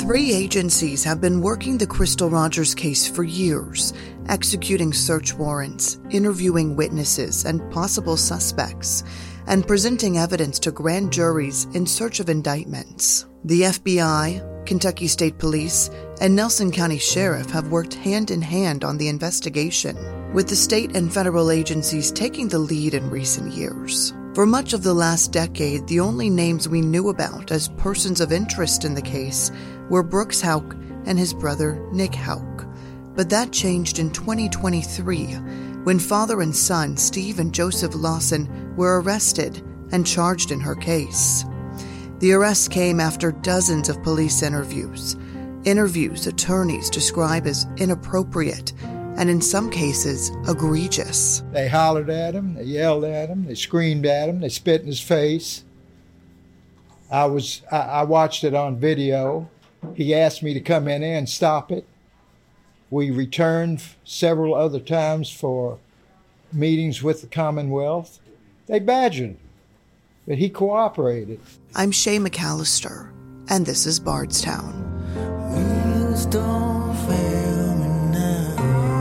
3 agencies have been working the Crystal Rogers case for years, executing search warrants, interviewing witnesses and possible suspects, and presenting evidence to grand juries in search of indictments. The FBI, Kentucky State Police, and Nelson County Sheriff have worked hand in hand on the investigation, with the state and federal agencies taking the lead in recent years. For much of the last decade, the only names we knew about as persons of interest in the case were Brooks Houck and his brother Nick Houck. But that changed in 2023, when father and son Steve and Joseph Lawson were arrested and charged in her case. The arrest came after dozens of police interviews attorneys describe as inappropriate and in some cases, egregious. They hollered at him, they yelled at him, they screamed at him, they spit in his face. I watched it on video. He asked me to come in and stop it. We returned several other times for meetings with the Commonwealth. They badgered him, but he cooperated. I'm Shay McAllister, and this is Bardstown. Wheels don't fail me now.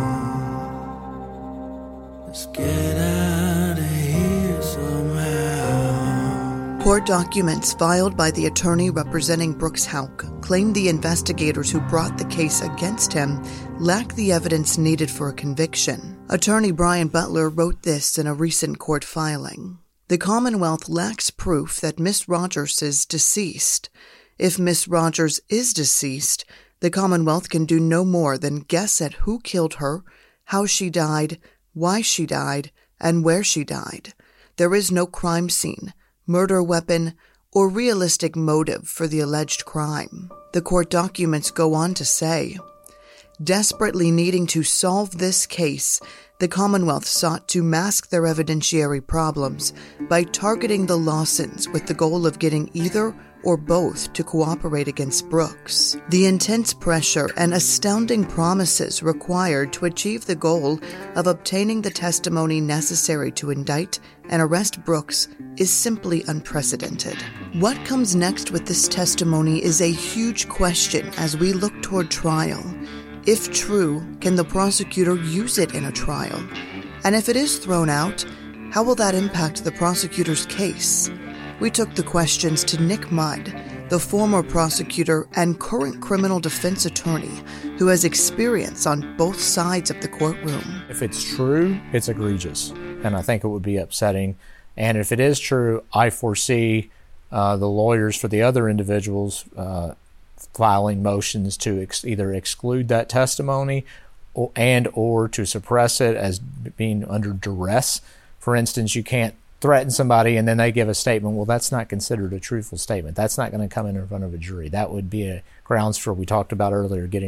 Let's get out of here somehow. Court documents filed by the attorney representing Brooks Houck claim the investigators who brought the case against him lack the evidence needed for a conviction. Attorney Brian Butler wrote this in a recent court filing. The Commonwealth lacks proof that Miss Rogers is deceased. If Miss Rogers is deceased, the Commonwealth can do no more than guess at who killed her, how she died, why she died, and where she died. There is no crime scene, murder weapon, or realistic motive for the alleged crime. The court documents go on to say, desperately needing to solve this case, the Commonwealth sought to mask their evidentiary problems by targeting the Lawsons with the goal of getting either or both to cooperate against Brooks. The intense pressure and astounding promises required to achieve the goal of obtaining the testimony necessary to indict and arrest Brooks is simply unprecedented. What comes next with this testimony is a huge question as we look toward trial. If true, can the prosecutor use it in a trial? And if it is thrown out, how will that impact the prosecutor's case? We took the questions to Nick Mudd, the former prosecutor and current criminal defense attorney who has experience on both sides of the courtroom. If it's true, it's egregious, and I think it would be upsetting. And if it is true, I foresee the lawyers for the other individuals filing motions to either exclude that testimony or to suppress it as being under duress. For instance, you can't threaten somebody and then they give a statement. Well, that's not considered a truthful statement. That's not going to come in front of a jury. That would be a grounds for, we talked about earlier, getting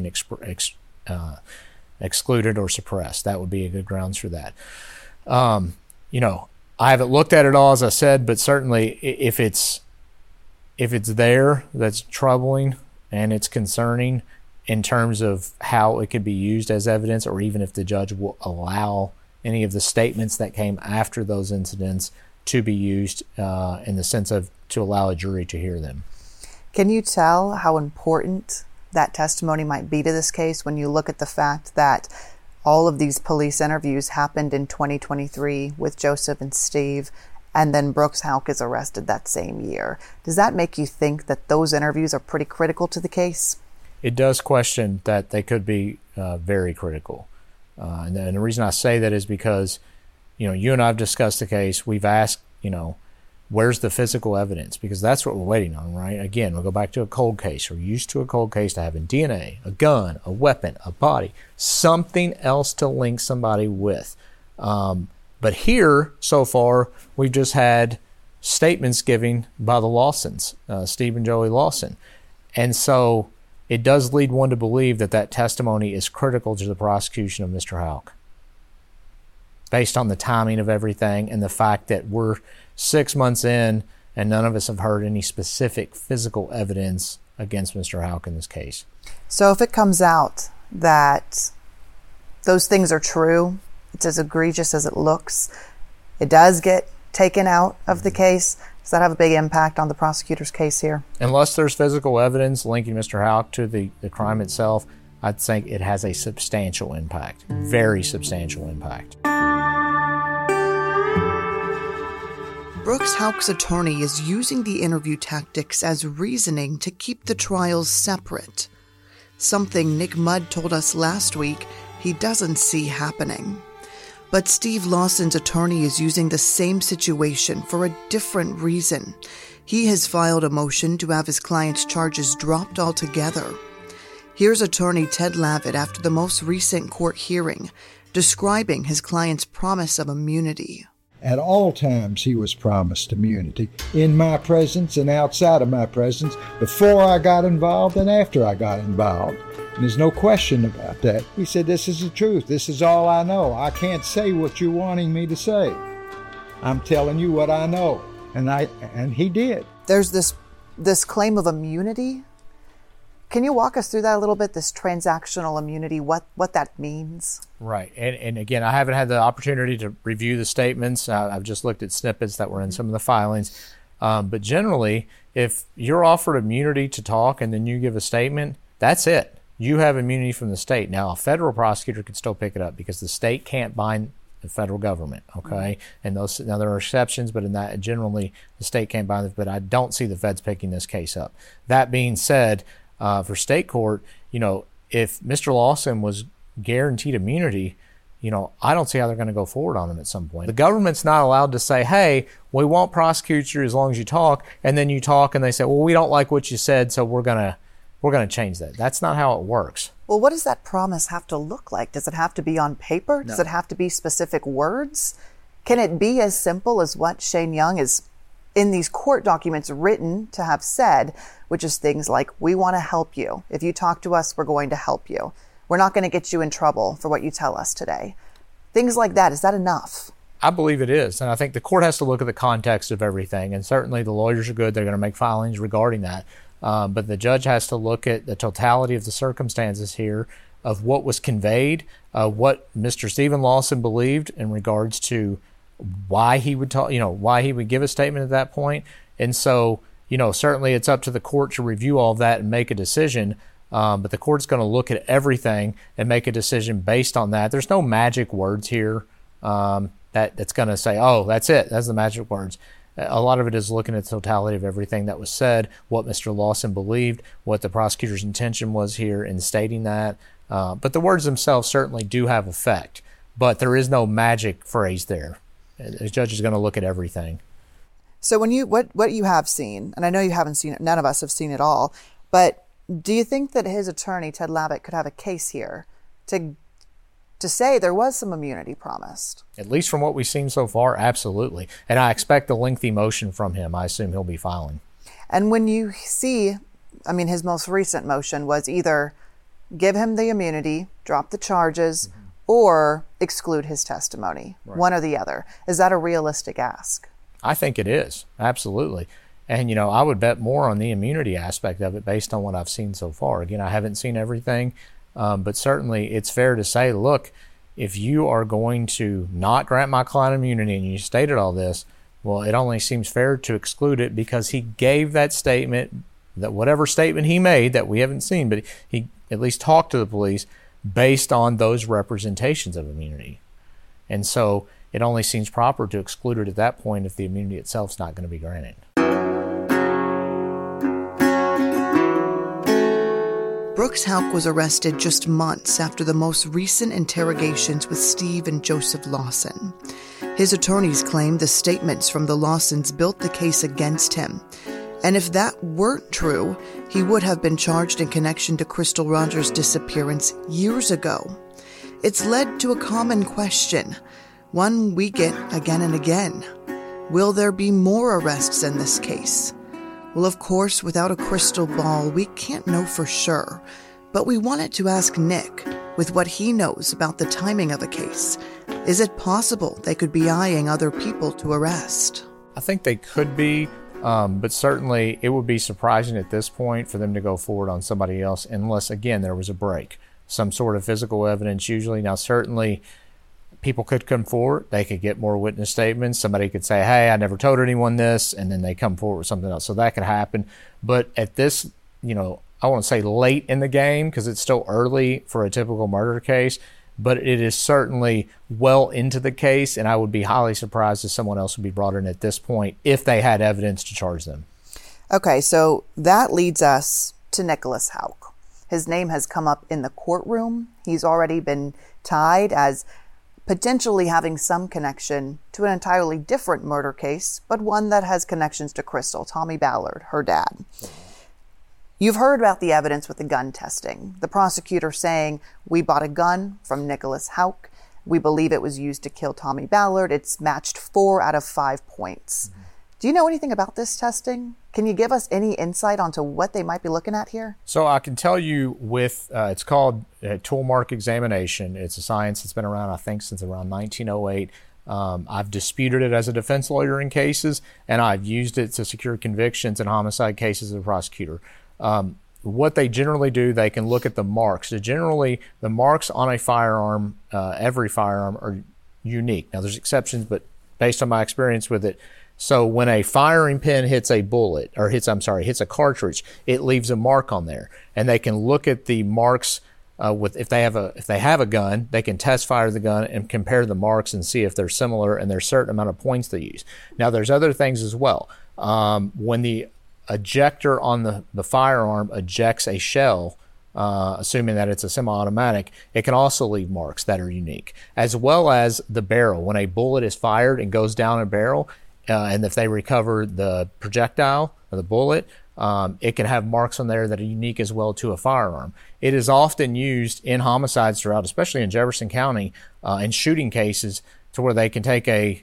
excluded or suppressed. That would be a good grounds for that. I haven't looked at it all, as I said, but certainly if it's there, that's troubling and it's concerning in terms of how it could be used as evidence, or even if the judge will allow any of the statements that came after those incidents to be used in the sense of to allow a jury to hear them. Can you tell how important that testimony might be to this case when you look at the fact that all of these police interviews happened in 2023 with Joseph and Steve, and then Brooks Houck is arrested that same year? Does that make you think that those interviews are pretty critical to the case? It does question that they could be very critical. And the reason I say that is because, you and I have discussed the case. We've asked, where's the physical evidence? Because that's what we're waiting on, right? Again, we'll go back to a cold case. We're used to a cold case to having DNA, a gun, a weapon, a body, something else to link somebody with. But here, so far, we've just had statements given by the Lawsons, Steve and Joey Lawson. And so it does lead one to believe that testimony is critical to the prosecution of Mr. Houck, based on the timing of everything and the fact that we're 6 months in and none of us have heard any specific physical evidence against Mr. Houck in this case. So if it comes out that those things are true, it's as egregious as it looks, it does get taken out of the case, Does that have a big impact on the prosecutor's case here? Unless there's physical evidence linking Mr. Houck to the crime itself, I'd think it has a substantial impact, very substantial impact. Brooks Houck's attorney is using the interview tactics as reasoning to keep the trials separate, something Nick Mudd told us last week he doesn't see happening. But Steve Lawson's attorney is using the same situation for a different reason. He has filed a motion to have his client's charges dropped altogether. Here's attorney Ted Lavitt after the most recent court hearing, describing his client's promise of immunity. At all times, he was promised immunity, in my presence and outside of my presence, before I got involved and after I got involved. And there's no question about that. He said, this is the truth. This is all I know. I can't say what you're wanting me to say. I'm telling you what I know. And he did. There's this claim of immunity. Can you walk us through that a little bit, this transactional immunity, what that means? Right. And again, I haven't had the opportunity to review the statements. I've just looked at snippets that were in some of the filings. But generally, if you're offered immunity to talk and then you give a statement, that's it. You have immunity from the state. Now, a federal prosecutor can still pick it up because the state can't bind the federal government, okay? And now there are exceptions, but in that, generally, the state can't bind it. But I don't see the feds picking this case up. That being said, for state court, if Mr. Lawson was guaranteed immunity, I don't see how they're going to go forward on him at some point. The government's not allowed to say, hey, we won't prosecute you as long as you talk, and then you talk and they say, well, we don't like what you said, so we're going to change that. That's not how it works. Well, what does that promise have to look like? Does it have to be on paper? Does it have to be specific words? Can it be as simple as what Shane Young is in these court documents written to have said, which is things like, we want to help you. If you talk to us, we're going to help you. We're not going to get you in trouble for what you tell us today. Things like that. Is that enough? I believe it is. And I think the court has to look at the context of everything. And certainly the lawyers are good. They're going to make filings regarding that. But the judge has to look at the totality of the circumstances here of what was conveyed, what Mr. Stephen Lawson believed in regards to why he would talk, why he would give a statement at that point. And so, certainly it's up to the court to review all of that and make a decision. But the court's going to look at everything and make a decision based on that. There's no magic words here that's going to say, oh, that's it. That's the magic words. A lot of it is looking at the totality of everything that was said, what Mr. Lawson believed, what the prosecutor's intention was here in stating that. But the words themselves certainly do have effect. But there is no magic phrase there. The judge is going to look at everything. So when what you have seen, and I know you haven't seen it, none of us have seen it all, but do you think that his attorney, Ted Lavitt, could have a case here to say there was some immunity promised? At least from what we've seen so far, absolutely. And I expect a lengthy motion from him. I assume he'll be filing. And when you see, his most recent motion was either give him the immunity, drop the charges, or exclude his testimony, right. One or the other. Is that a realistic ask? I think it is, absolutely. And, I would bet more on the immunity aspect of it based on what I've seen so far. Again, I haven't seen everything, but certainly it's fair to say, look, if you are going to not grant my client immunity and you stated all this, well, it only seems fair to exclude it because he gave that statement, that whatever statement he made that we haven't seen, but he at least talked to the police based on those representations of immunity. And so it only seems proper to exclude it at that point if the immunity itself is not going to be granted. Brooks Houck was arrested just months after the most recent interrogations with Steve and Joseph Lawson. His attorneys claimed the statements from the Lawsons built the case against him. And if that weren't true, he would have been charged in connection to Crystal Rogers' disappearance years ago. It's led to a common question, one we get again and again. Will there be more arrests in this case? Well, of course, without a crystal ball, we can't know for sure. But we wanted to ask Nick, with what he knows about the timing of a case, is it possible they could be eyeing other people to arrest? I think they could be, but certainly it would be surprising at this point for them to go forward on somebody else unless, again, there was a break. Some sort of physical evidence usually. Now, certainly people could come forward. They could get more witness statements. Somebody could say, hey, I never told anyone this, and then they come forward with something else. So that could happen. But at this, I won't say late in the game because it's still early for a typical murder case, but it is certainly well into the case, and I would be highly surprised if someone else would be brought in at this point if they had evidence to charge them. Okay, so that leads us to Nicholas Houck. His name has come up in the courtroom. He's already been tied as potentially having some connection to an entirely different murder case, but one that has connections to Crystal, Tommy Ballard, her dad. You've heard about the evidence with the gun testing. The prosecutor saying, we bought a gun from Nicholas Houck. We believe it was used to kill Tommy Ballard. It's matched 4 out of 5 points. Mm-hmm. Do you know anything about this testing? Can you give us any insight onto what they might be looking at here? So I can tell you with, it's called tool mark examination. It's a science that's been around, I think, since around 1908. I've disputed it as a defense lawyer in cases, and I've used it to secure convictions in homicide cases as a prosecutor. What they generally do, they can look at the marks. So generally, the marks on a firearm, every firearm, are unique. Now, there's exceptions, but based on my experience with it, so when a firing pin hits a bullet, or hits a cartridge, it leaves a mark on there. And they can look at the marks if they have a gun, they can test fire the gun and compare the marks and see if they're similar, and there's a certain amount of points they use. Now, there's other things as well. When the ejector on the firearm ejects a shell, assuming that it's a semi-automatic, it can also leave marks that are unique, as well as the barrel. When a bullet is fired and goes down a barrel, and if they recover the projectile or the bullet, it can have marks on there that are unique as well to a firearm. It is often used in homicides throughout, especially in Jefferson County, in shooting cases, to where they can take a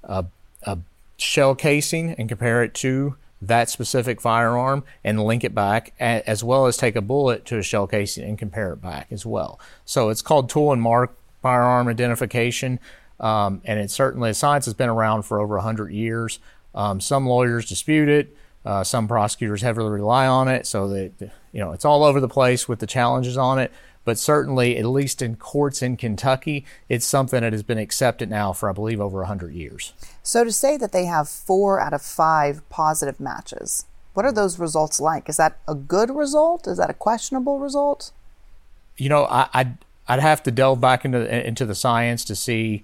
shell casing and compare it to that specific firearm and link it back, as well as take a bullet to a shell casing and compare it back as well. So it's called tool and mark firearm identification. And it's certainly, science has been around for over 100 years. Some lawyers dispute it. Some prosecutors heavily rely on it. So that, it's all over the place with the challenges on it. But certainly, at least in courts in Kentucky, it's something that has been accepted now for, I believe, over 100 years. So to say that they have 4 out of 5 positive matches, what are those results like? Is that a good result? Is that a questionable result? I'd have to delve back into the science to see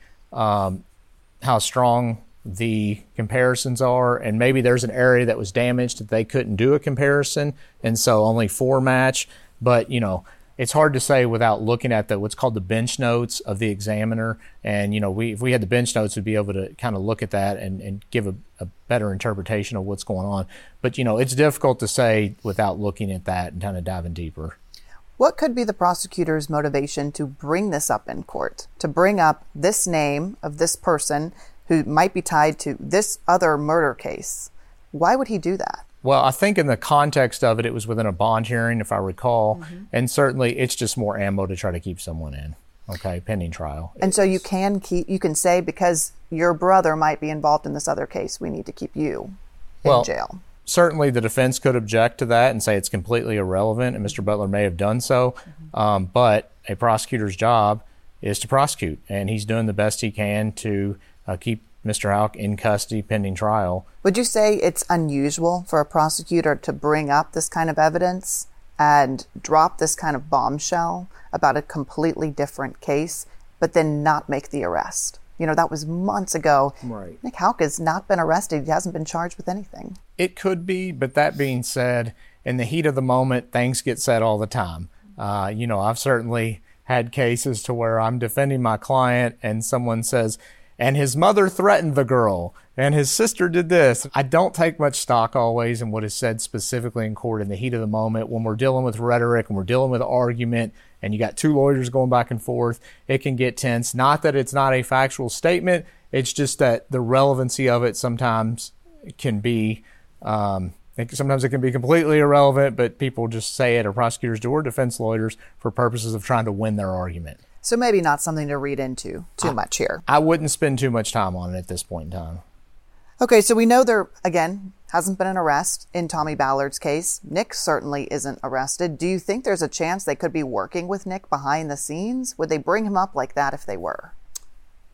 how strong the comparisons are, and maybe there's an area that was damaged that they couldn't do a comparison, and so only 4 match. But it's hard to say without looking at what's called the bench notes of the examiner. And if we had the bench notes, we'd be able to kind of look at that and give a better interpretation of what's going on. But it's difficult to say without looking at that and kind of diving deeper. What could be the prosecutor's motivation to bring this up in court, to bring up this name of this person who might be tied to this other murder case? Why would he do that? Well, I think in the context of it, it was within a bond hearing, if I recall, mm-hmm. and certainly it's just more ammo to try to keep someone in, pending trial. And so you can say, because your brother might be involved in this other case, we need to keep you in jail. Certainly the defense could object to that and say it's completely irrelevant, and Mr. Butler may have done so, mm-hmm. But a prosecutor's job is to prosecute, and he's doing the best he can to keep Mr. Houck in custody pending trial. Would you say it's unusual for a prosecutor to bring up this kind of evidence and drop this kind of bombshell about a completely different case, but then not make the arrest? That was months ago. Right. Nick Houck has not been arrested. He hasn't been charged with anything. It could be, but that being said, in the heat of the moment, things get said all the time. I've certainly had cases to where I'm defending my client and someone says, and his mother threatened the girl, and his sister did this. I don't take much stock always in what is said specifically in court in the heat of the moment. When we're dealing with rhetoric and we're dealing with argument, and you got 2 lawyers going back and forth, it can get tense. Not that it's not a factual statement, it's just that the relevancy of it sometimes can be, sometimes it can be completely irrelevant, but people just say it, or prosecutors do, or defense lawyers, for purposes of trying to win their argument. So maybe not something to read into too much here. I wouldn't spend too much time on it at this point in time. Okay, so we know there, again, hasn't been an arrest in Tommy Ballard's case. Nick certainly isn't arrested. Do you think there's a chance they could be working with Nick behind the scenes? Would they bring him up like that if they were?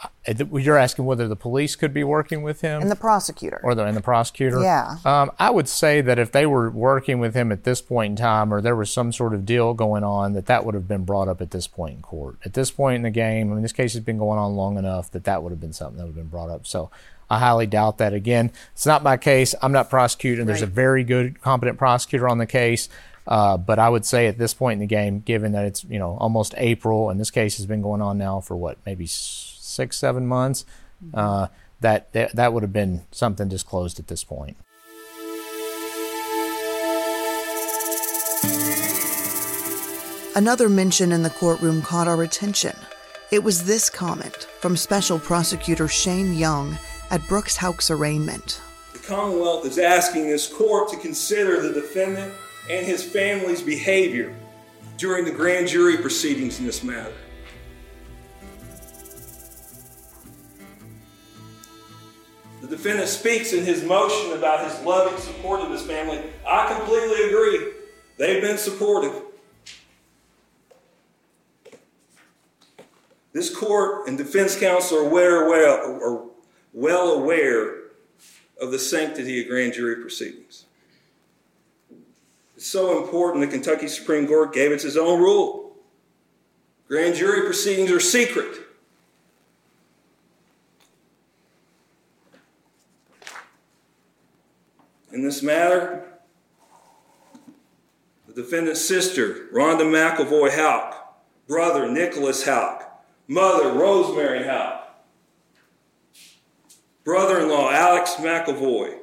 You're asking whether the police could be working with him? And the prosecutor. And the prosecutor? Yeah. I would say that if they were working with him at this point in time, or there was some sort of deal going on, that would have been brought up at this point in court. At this point in the game, I mean, this case has been going on long enough that would have been something that would have been brought up. So I highly doubt that. Again, it's not my case. I'm not prosecuting. There's a very good, competent prosecutor on the case. But I would say at this point in the game, given that it's, almost April, and this case has been going on now for maybe 6-7 months, that would have been something disclosed at this point. Another mention in the courtroom caught our attention. It was this comment from Special Prosecutor Shane Young at Brooks Houck's arraignment. The Commonwealth is asking this court to consider the defendant and his family's behavior during the grand jury proceedings in this matter. The defendant speaks in his motion about his loving support of his family. I completely agree. They've been supportive. This court and defense counsel are well aware of the sanctity of grand jury proceedings. It's so important the Kentucky Supreme Court gave it its own rule. Grand jury proceedings are secret. In this matter, the defendant's sister, Rhonda McElvoy Houck, brother, Nicholas Houck, mother, Rosemary Houck, brother-in-law, Alex McElvoy,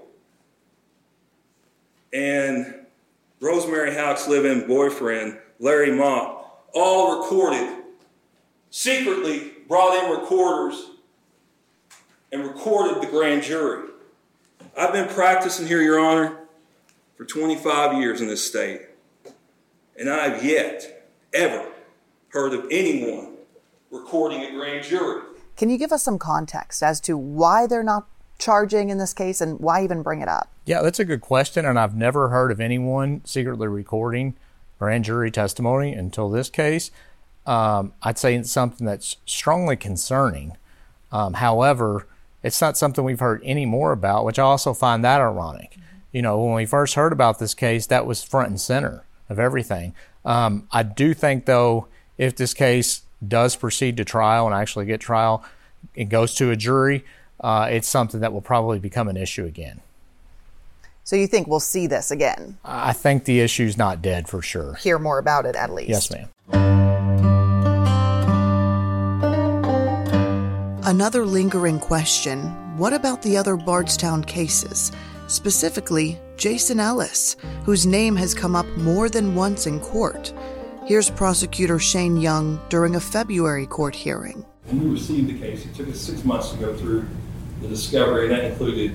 and Rosemary Houck's live-in boyfriend, Larry Mott, all recorded, secretly brought in recorders and recorded the grand jury. I've been practicing here, Your Honor, for 25 years in this state, and I have yet, ever, heard of anyone recording a grand jury. Can you give us some context as to why they're not charging in this case and why even bring it up? Yeah, that's a good question, and I've never heard of anyone secretly recording grand jury testimony until this case. I'd say it's something that's strongly concerning. However, it's not something we've heard any more about, which I also find that ironic. When we first heard about this case, that was front and center of everything. I do think, though, if this case does proceed to trial and actually get trial, it goes to a jury, it's something that will probably become an issue again. So you think we'll see this again? I think the issue's not dead for sure. Hear more about it at least. Yes, ma'am. Another lingering question, what about the other Bardstown cases? Specifically, Jason Ellis, whose name has come up more than once in court. Here's Prosecutor Shane Young during a February court hearing. When we received the case, it took us 6 months to go through the discovery, and that included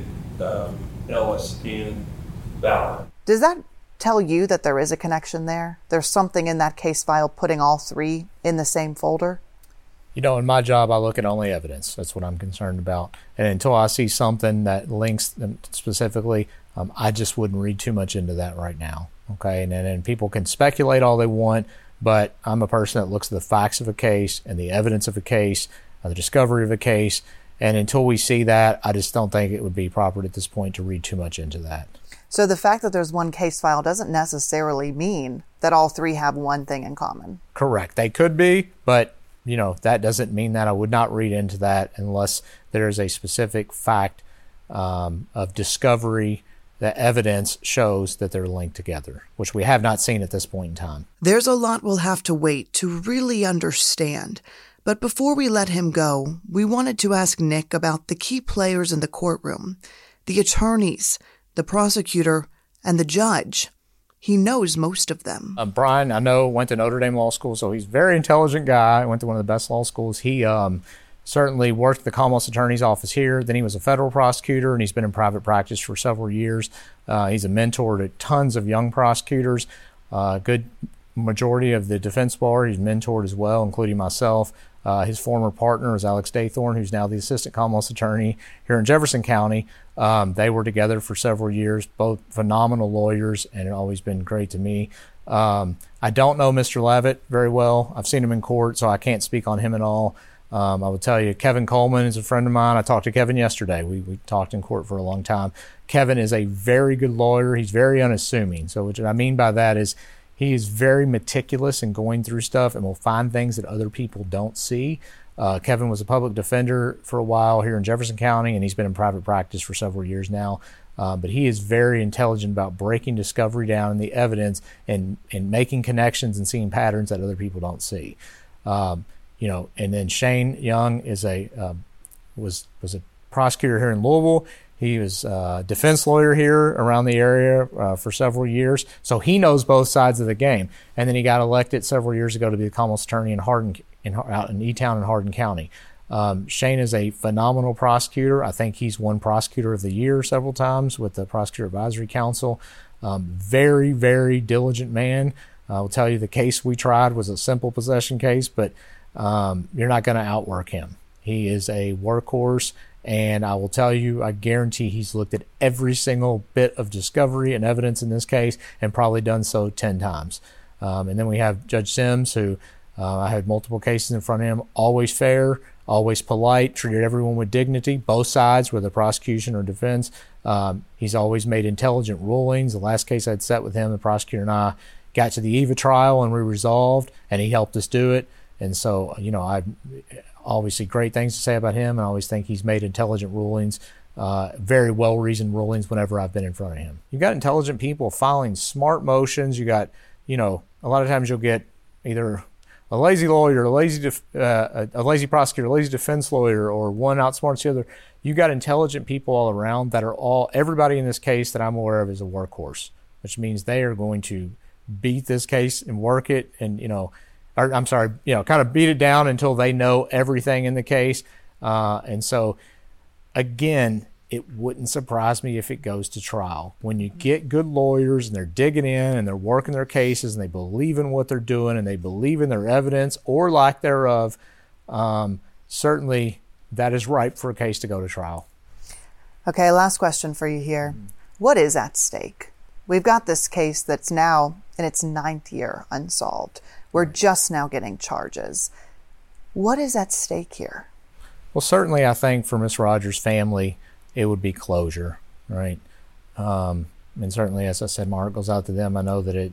Ellis and Ballard. Does that tell you that there is a connection there? There's something in that case file putting all three in the same folder? In my job, I look at only evidence. That's what I'm concerned about. And until I see something that links them specifically, I just wouldn't read too much into that right now. Okay, and people can speculate all they want, but I'm a person that looks at the facts of a case and the evidence of a case, the discovery of a case, and until we see that, I just don't think it would be proper at this point to read too much into that. So the fact that there's one case file doesn't necessarily mean that all three have one thing in common. Correct. They could be, but that doesn't mean that. I would not read into that unless there is a specific fact of discovery that evidence shows that they're linked together, which we have not seen at this point in time. There's a lot we'll have to wait to really understand. But before we let him go, we wanted to ask Nick about the key players in the courtroom, the attorneys, the prosecutor, and the judge. He knows most of them. Brian, I know, went to Notre Dame Law School, so he's a very intelligent guy. Went to one of the best law schools. He certainly worked at the Commonwealth Attorney's Office here. Then he was a federal prosecutor, and he's been in private practice for several years. He's a mentor to tons of young prosecutors. Good majority of the defense bar he's mentored as well, including myself. His former partner is Alex Daythorne, who's now the assistant Commonwealth attorney here in Jefferson County. They were together for several years, both phenomenal lawyers, and it's always been great to me. I don't know Mr. Levitt very well. I've seen him in court, so I can't speak on him at all. I will tell you, Kevin Coleman is a friend of mine. I talked to Kevin yesterday. We talked in court for a long time. Kevin is a very good lawyer. He's very unassuming. So what I mean by that is he is very meticulous in going through stuff and will find things that other people don't see. Kevin was a public defender for a while here in Jefferson County, and he's been in private practice for several years now. But he is very intelligent about breaking discovery down in the evidence and making connections and seeing patterns that other people don't see. And then Shane Young is was a prosecutor here in Louisville. He was a defense lawyer here around the area for several years, so he knows both sides of the game. And then he got elected several years ago to be the Commonwealth's attorney out in E-Town and Hardin County. Shane is a phenomenal prosecutor. I think he's won Prosecutor of the Year several times with the Prosecutor Advisory Council. Very, very diligent man. I will tell you the case we tried was a simple possession case, but you're not going to outwork him. He is a workhorse, and I will tell you, I guarantee he's looked at every single bit of discovery and evidence in this case and probably done so 10 times. And then we have Judge Sims, who I had multiple cases in front of him, always fair, always polite, treated everyone with dignity, both sides, whether prosecution or defense. He's always made intelligent rulings. The last case I'd set with him, the prosecutor and I got to the eve of trial and we resolved, and he helped us do it. And so, I obviously great things to say about him, and I always think he's made intelligent rulings, very well-reasoned rulings whenever I've been in front of him. You've got intelligent people filing smart motions. You got, a lot of times you'll get either a lazy lawyer, a lazy prosecutor, a lazy defense lawyer, or one outsmarts the other. You got intelligent people all around that are everybody in this case that I'm aware of is a workhorse, which means they are going to beat this case and work it and, kind of beat it down until they know everything in the case. And so, again, it wouldn't surprise me if it goes to trial. When you get good lawyers and they're digging in and they're working their cases and they believe in what they're doing and they believe in their evidence or lack thereof, certainly that is ripe for a case to go to trial. Okay, last question for you here. What is at stake? We've got this case that's now in its 9th year unsolved. We're just now getting charges. What is at stake here? Well, certainly I think for Ms. Rogers' family, it would be closure, right? And certainly, as I said, my heart goes out to them. I know that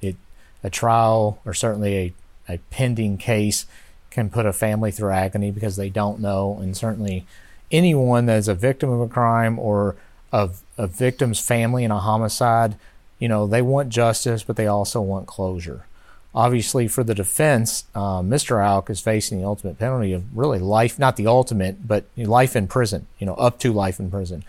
a trial or certainly a pending case can put a family through agony because they don't know. And certainly anyone that is a victim of a crime or of a victim's family in a homicide, they want justice, but they also want closure. Obviously, for the defense, Mr. Houck is facing the ultimate penalty of really life, not the ultimate, but life in prison, up to life in prison.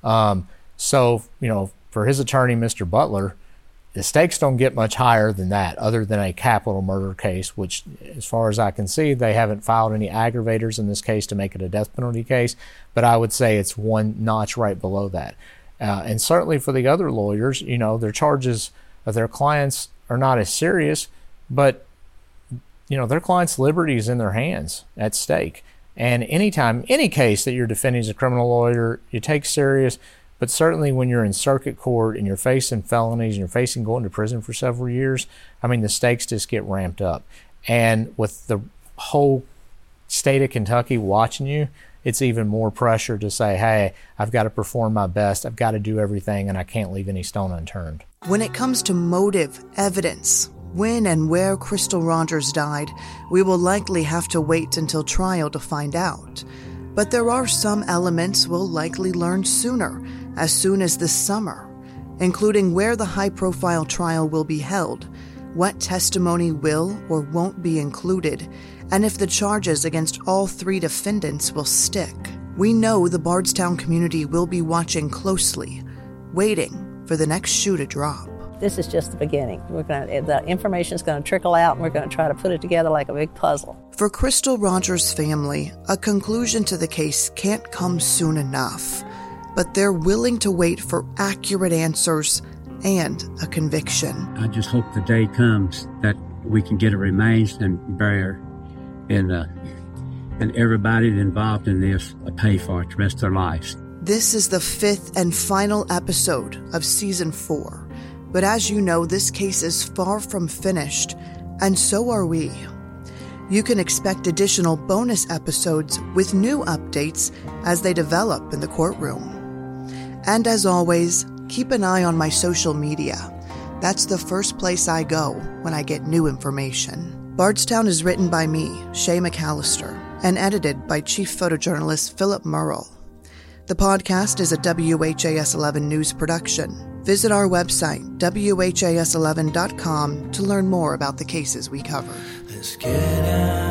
So, for his attorney, Mr. Butler, the stakes don't get much higher than that, other than a capital murder case, which, as far as I can see, they haven't filed any aggravators in this case to make it a death penalty case, but I would say it's one notch right below that. And certainly for the other lawyers, their charges of their clients are not as serious, but their client's liberty is in their hands at stake. And anytime, any case that you're defending as a criminal lawyer, you take serious, but certainly when you're in circuit court and you're facing felonies and you're facing going to prison for several years, the stakes just get ramped up. And with the whole state of Kentucky watching you, it's even more pressure to say, hey, I've got to perform my best, I've got to do everything, and I can't leave any stone unturned. When it comes to motive, evidence, when and where Crystal Rogers died, we will likely have to wait until trial to find out. But there are some elements we'll likely learn sooner, as soon as this summer, including where the high-profile trial will be held, what testimony will or won't be included, and if the charges against all 3 defendants will stick. We know the Bardstown community will be watching closely, waiting for the next shoe to drop. This is just the beginning. The information is going to trickle out, and we're going to try to put it together like a big puzzle. For Crystal Rogers' family, a conclusion to the case can't come soon enough, but they're willing to wait for accurate answers and a conviction. I just hope the day comes that we can get her remains and bury her, and everybody involved in this pay for it the rest of their lives. This is the 5th and final episode of Season 4. But as you know, this case is far from finished, and so are we. You can expect additional bonus episodes with new updates as they develop in the courtroom. And as always, keep an eye on my social media. That's the first place I go when I get new information. Bardstown is written by me, Shay McAllister, and edited by Chief Photojournalist Philip Murrell. The podcast is a WHAS 11 news production. Visit our website, WHAS11.com, to learn more about the cases we cover. Let's get out.